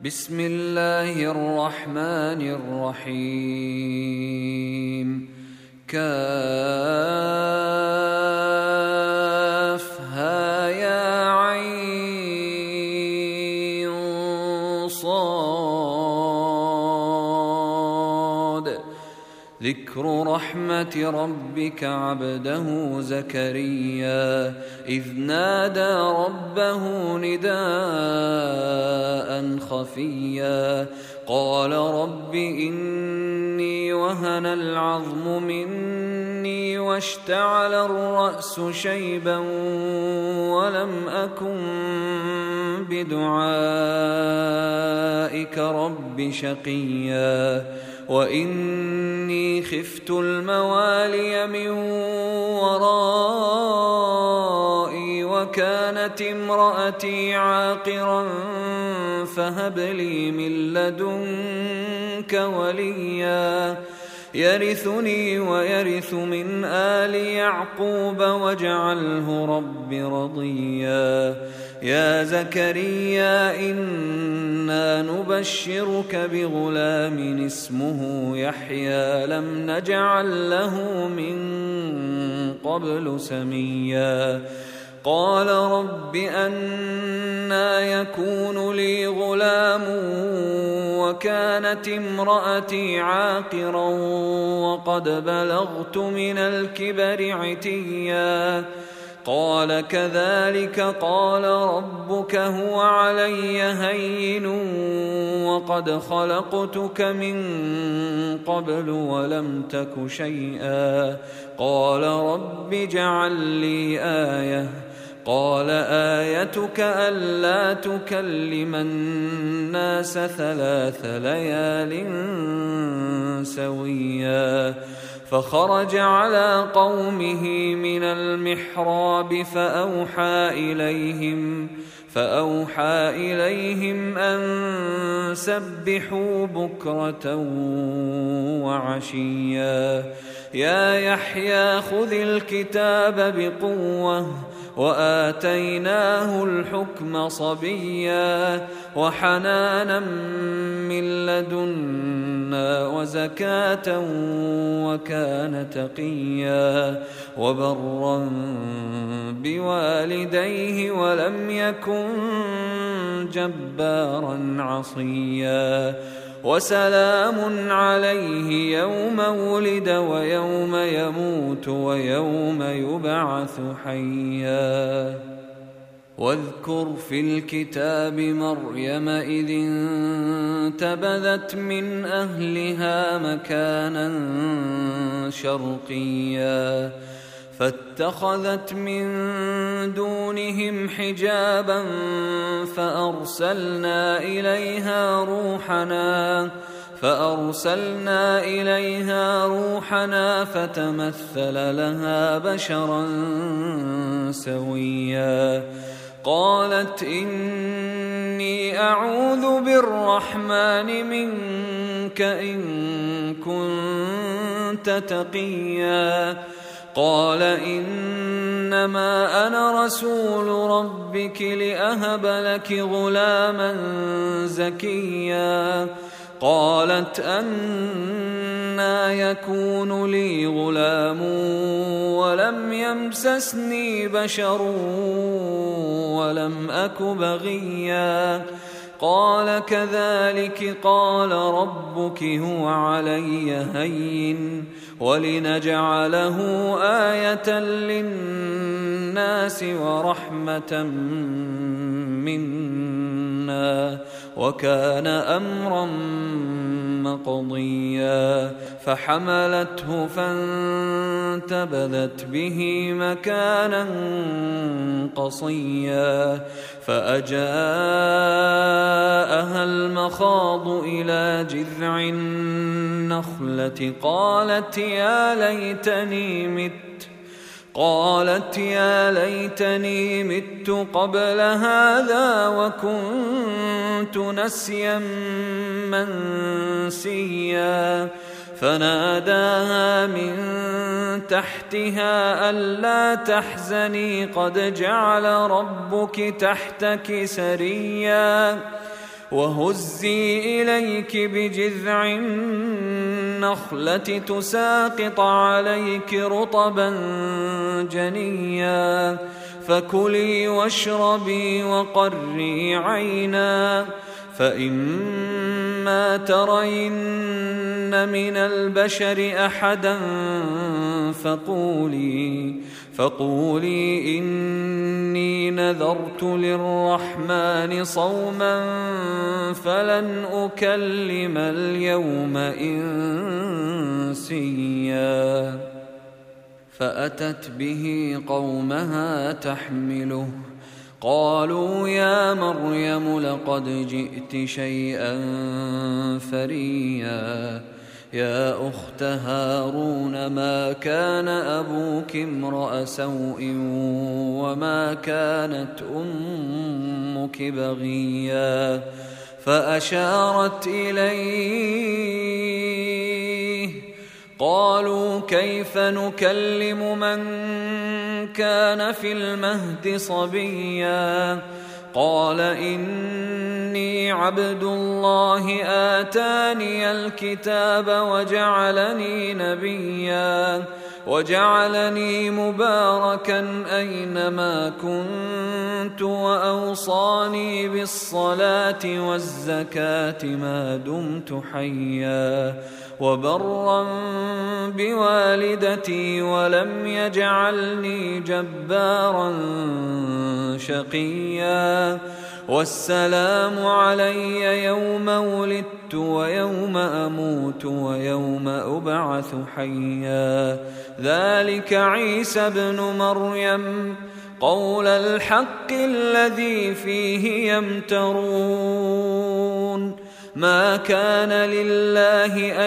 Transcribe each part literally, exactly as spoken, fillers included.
بسم الله الرحمن الرحيم. كافها يا عين صاد. ذكر رحمة ربك عبده زكريا إذ نادى ربه نداء خفيا قال رب إني وهن العظم مني واشتعل الرأس شيبا ولم أكن بدعائك رب شقيا وإني خفت الموالي من ورائي وكانت امرأتي عاقرا فهب لي من لدنك وليا يرثني ويرث من آل يعقوب واجعله رب رضيا. يا زكريا إنا نبشرك بغلام اسمه يحيى لم نجعل له من قبل سميا. قال رب أنى يكون لي غلام وكانت امرأتي عاقرا وقد بلغت من الكبر عتيا. قال كذلك قال ربك هو علي هين وقد خلقتك من قبل ولم تك شيئا. قال رب اجعل لي آية. قال آيتك ألا تكلم الناس ثلاث ليال سويا. فخرج على قومه من المحراب فأوحى إليهم فأوحى إليهم أن سبحوا بكرة وعشيا. يا يحيى خذ الكتاب بقوة وآتيناه الحكم صبيا وحنانا من لدنا وزكاة وكان تقيا وبرا بوالديه ولم يكن جبارا عصيا. وسلام عليه يوم ولد ويوم يموت ويوم يبعث حيا. واذكر في الكتاب مريم إذ انتبذت من أهلها مكانا شرقيا فاتخذت من دونهم حجابا فأرسلنا إليها روحنا فأرسلنا إليها روحنا فتمثل لها بشرا سويا. قالت إني أعوذ بالرحمن منك إن كنت تقيا. قال إنما أنا رسول ربك لأهب لك غلاما زكيا. قالت أنى يكون لي غلام ولم يمسسني بشر ولم أك بغيا. قال كذلك قال ربك هو علي هين ولنجعله آية للناس ورحمة منا وكان أمرا مقضيا. فحملته فانتبذت به مكانا قصيا فأجاءها المخاض إلى جذع النخلة قالت يا ليتني مت قالت يا ليتني مت قبل هذا وكنت نسيا منسيا. فناداها من تحتها ألا تحزني قد جعل ربك تحتك سريا وهزي إليك بجذع النخلة تساقط عليك رطبا جنيا فكلي واشربي وقري عينا فإما ترين من البشر أحدا فقولي فقولي إني نذرت للرحمن صوما فلن أكلم اليوم إنسيا فأتت به قومها تحمله قالوا يا مريم لقد جئت شيئا فريا يا أخت هارون ما كان أبوك امرأ سوء وما كانت أمك بغيا فأشارت إليه قالوا كيف نكلم من كان في المهد صبيا قال إني عبد الله آتاني الكتاب وجعلني نبيا وجعلني مباركا أينما كنت وأوصاني بالصلاة والزكاة ما دمت حيا وبرا بوالدتي ولم يجعلني جبارا شقيا والسلام علي يوم ولدت ويوم أموت ويوم أبعث حيا ذلك عيسى ابن مريم قول الحق الذي فيه يمترون ما كان لله أن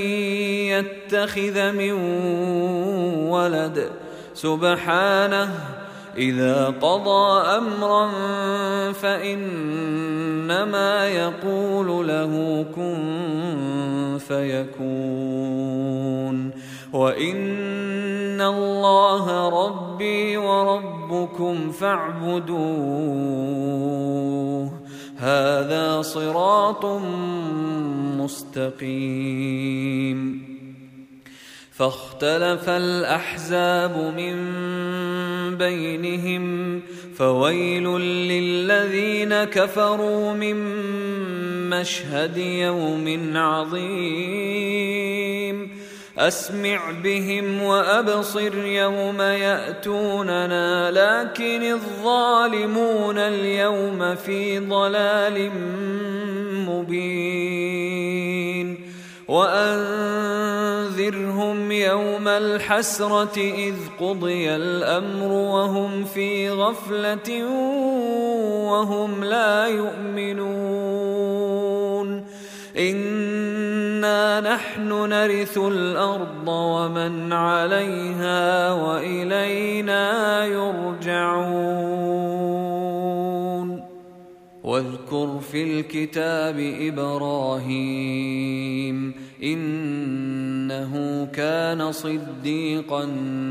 يتخذ من ولد سبحانه إذا قضى أمرا فإنما يقول له كن فيكون وإن الله ربي وربكم فاعبدوه هذا صراط مستقيم فاختلف الأحزاب من بينهم فويل للذين كفروا من مشهد يوم عظيم أسمع بهم وأبصر يوم يأتوننا لكن الظالمون اليوم في ضلال مبين وأنذرهم يوم الحسرة إذ قضي الأمر وهم في غفلة وهم لا يؤمنون إنا نحن نرث الأرض ومن عليها وإلينا يرجعون واذكر في الكتاب إبراهيم إنه كان صديقا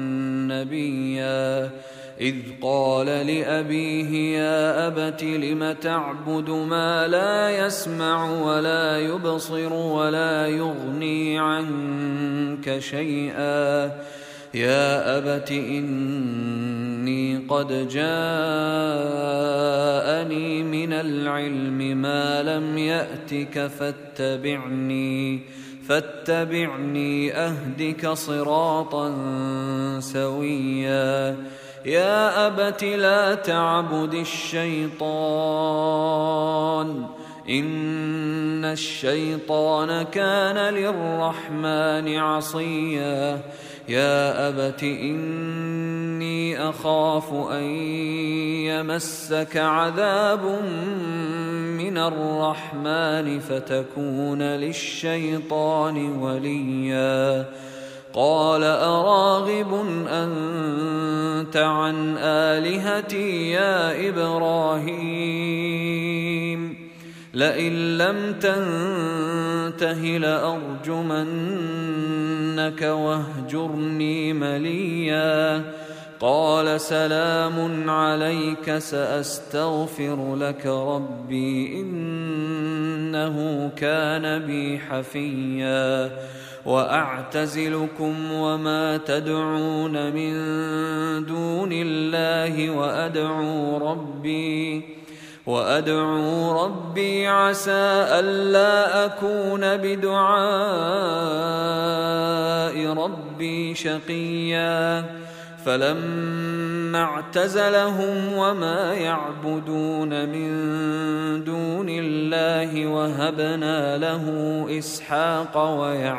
نبيا إذ قال لأبيه يا أبت لم تعبد ما لا يسمع ولا يبصر ولا يغني عنك شيئا يا أبت إني قد جاءني من العلم ما لم يأتك فاتبعني فاتبعني أهدك صراطا سويا يا أبت لا تعبد الشيطان إن الشيطان كان للرحمن عصيا يا أبت إني أخاف أن يمسك عذاب من الرحمن فتكون للشيطان وليا قال أراغب أنت عن آلهتي يا إبراهيم لئن لم تنته لأرجمنك واهجرني مليا قال سلام عليك سأستغفر لك ربي إنه كان بي حفيا وأعتزلكم وما تدعون من دون الله وأدعو ربي وأدعو ربي عسى ألا أكون بدعاء ربي شقيا فلما اعتزلهم وما يعبدون من دون الله وهبنا له إسحاق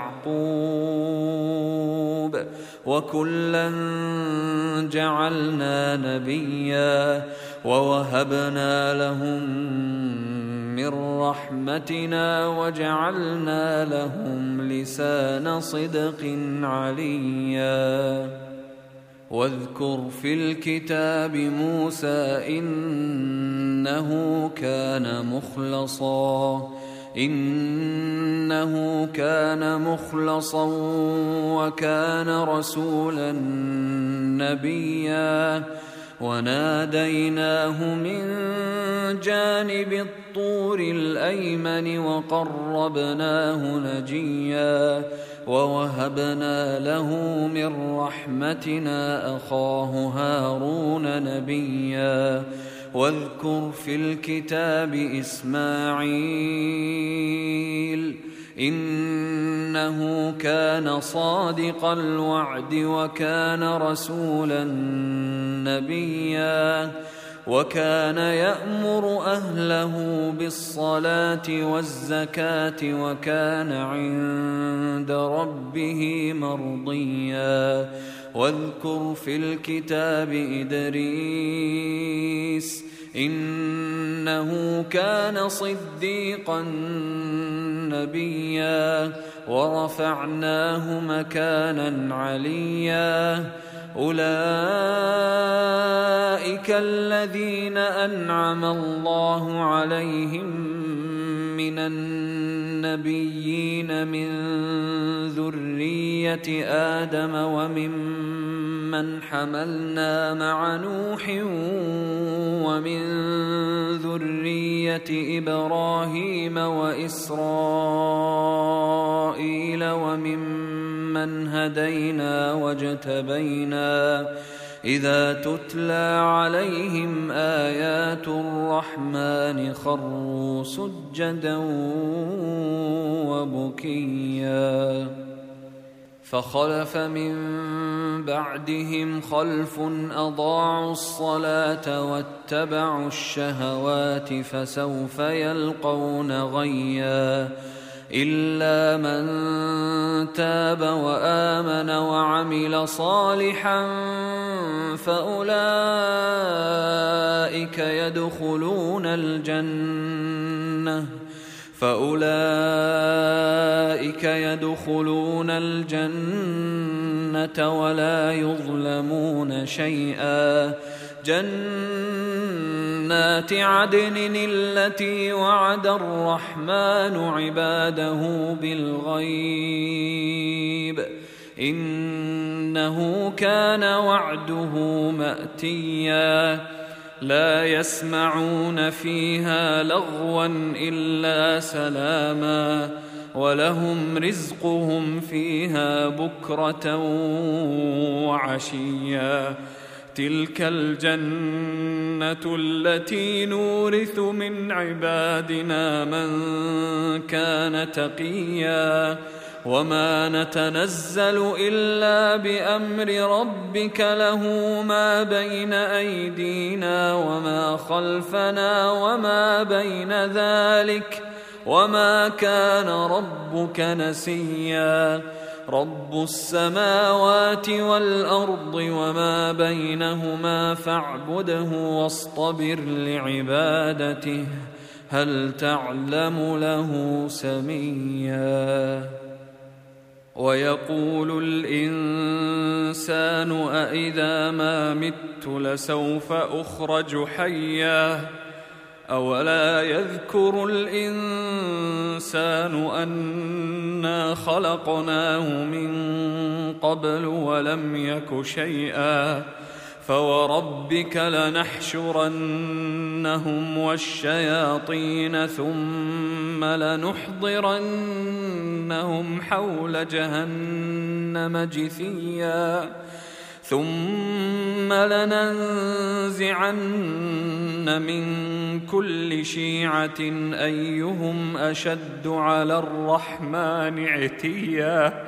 ويعقوب وكلا جعلنا نبيا ووهبنا لهم من رحمتنا وجعلنا لهم لسان صدق عليا واذكر في الكتاب موسى إنه كان مخلصا إنه كان مخلصا وكان رسولا نبيا وناديناه من جانب الطور الأيمن وقربناه نجيا ووهبنا له من رحمتنا أخاه هارون نبيا واذكر في الكتاب إسماعيل إنه كان صادق الوعد وكان رسولا نبيا وكان يأمر أهله بالصلاة والزكاة وكان عند ربه مرضيا واذكر في الكتاب إدريس إنه كان صديقا نبيا ورفعناه مكانا عليا أولئك الذين أنعم الله عليهم من النبيين من ذرية آدم وممن حملنا مع نوح ومن ذرية إبراهيم وإسرائيل وممن هدينا واجتبينا إذا تتلى عليهم آيات الرحمن خروا سجدا وبكيا فخلف من بعدهم خلف أضاعوا الصلاة واتبعوا الشهوات فسوف يلقون غيا إلا من تاب وآمن وعمل صالحا فأولئك يدخلون الجنة فأولئك يدخلون الجنة ولا يظلمون شيئا جنات عدن التي وعد الرحمن عباده بالغيب إنه كان وعده مأتيا لا يسمعون فيها لغوا إلا سلاما ولهم رزقهم فيها بكرة وعشيا تلك الجنة التي نورث من عبادنا من كان تقيا وما نتنزل إلا بأمر ربك له ما بين أيدينا وما خلفنا وما بين ذلك وما كان ربك نسيا رب السماوات والأرض وما بينهما فاعبده واصطبر لعبادته هل تعلم له سميا ويقول الإنسان أإذا ما مت لسوف أخرج حيا أولا يذكر الإنسان أنا خلقناه من قبل ولم يك شيئا فوربك لنحشرنهم والشياطين ثم لنحضرنهم حول جهنم جثيا ثم لننزعن من كل شيعة أيهم أشد على الرحمن عتيا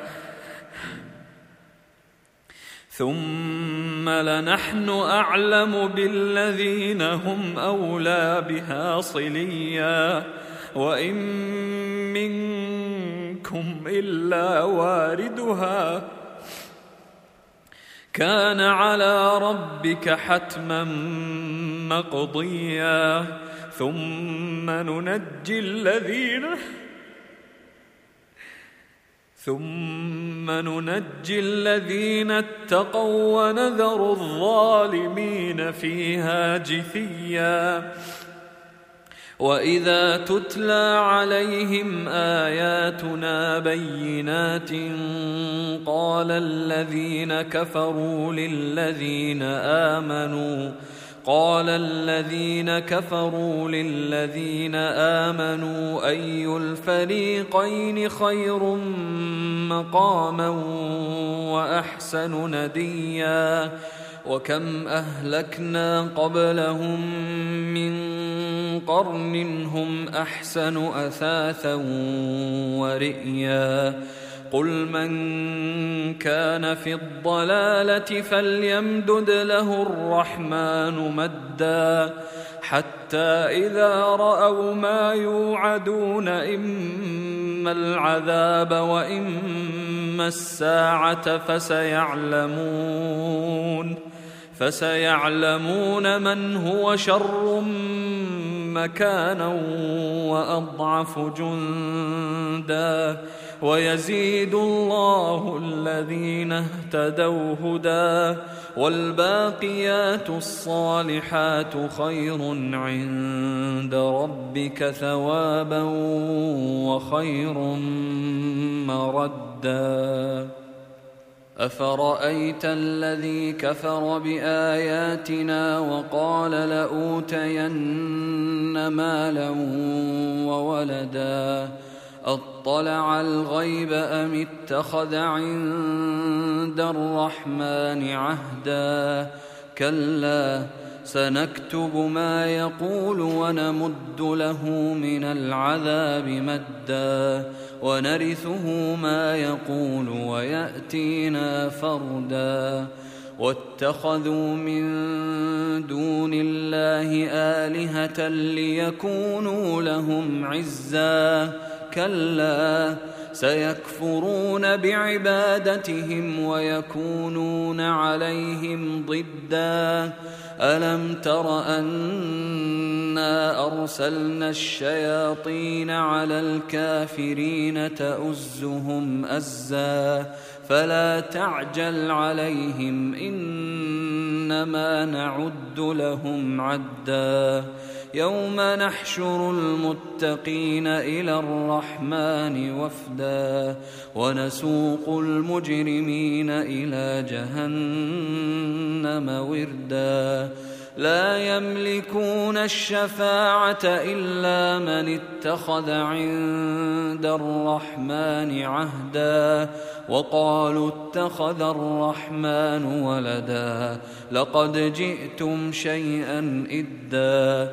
ثم لنحن أعلم بالذين هم أولى بها صليا وإن منكم إلا واردها كان على ربك حتما مقضيا ثم ننجي الذين ثم ننجي الذين اتقوا ونذر الظالمين فيها جثيا وإذا تتلى عليهم آياتنا بينات قال الذين كفروا للذين آمنوا قال الذين كفروا للذين آمنوا أي الفريقين خير مقاما وأحسن نديا وكم أهلكنا قبلهم من قرن هم أحسن أثاثا ورئيا قل من كان في الضلالة فليمدد له الرحمن مدا حتى إذا رأوا ما يوعدون إما العذاب وإما الساعة فسيعلمون فسيعلمون من هو شر مكانا وأضعف جندا ويزيد الله الذين اهتدوا هدى والباقيات الصالحات خير عند ربك ثوابا وخير مردا أفرأيت الذي كفر بآياتنا وقال لأوتين مالا وولدا أطلع الغيب أم اتخذ عند الرحمن عهدا كلا سنكتب ما يقول ونمد له من العذاب مدا ونرثه ما يقول ويأتينا فردا واتخذوا من دون الله آلهة ليكونوا لهم عزا كلا سيكفرون بعبادتهم ويكونون عليهم ضدا ألم تر أنا أرسلنا الشياطين على الكافرين تؤزهم أزا فلا تعجل عليهم إنما نعد لهم عدا يوم نحشر المتقين إلى الرحمن وفدا ونسوق المجرمين إلى جهنم وردا لا يملكون الشفاعة إلا من اتخذ عند الرحمن عهدا وقالوا اتخذ الرحمن ولدا لقد جئتم شيئا إدا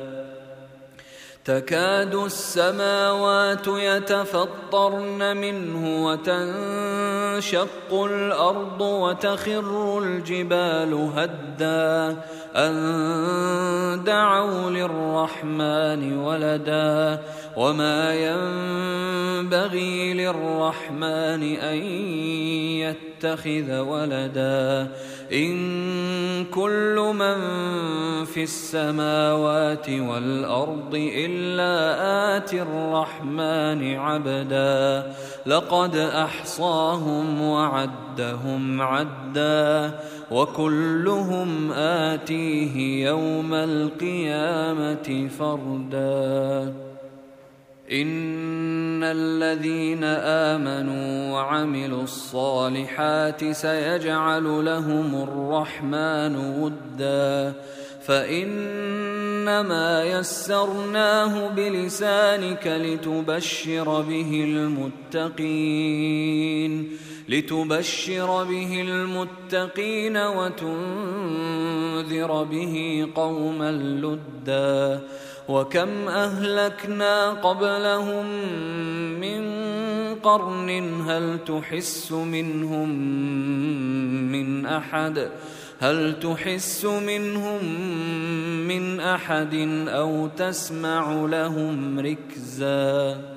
تكاد السماوات يتفطرن منه وتنشق الأرض وتخر الجبال هدا أن دعوا للرحمن ولدا وما ينبغي للرحمن أن يتخذ ولدا إن كل من في السماوات والأرض إلا آتي الرحمن عبدا لقد أحصاهم وعدهم عدا وكلهم آتيه يوم القيامة فردا إن الذين آمنوا وعملوا الصالحات سيجعل لهم الرحمن ودا فإنما يسرناه بلسانك لتبشر به المتقين لتبشر به المتقين وتنذر به قوما لدا وكم أهلكنا قبلهم من قرن هل تحس منهم من أحد هل تحس منهم من أحد أو تسمع لهم ركزا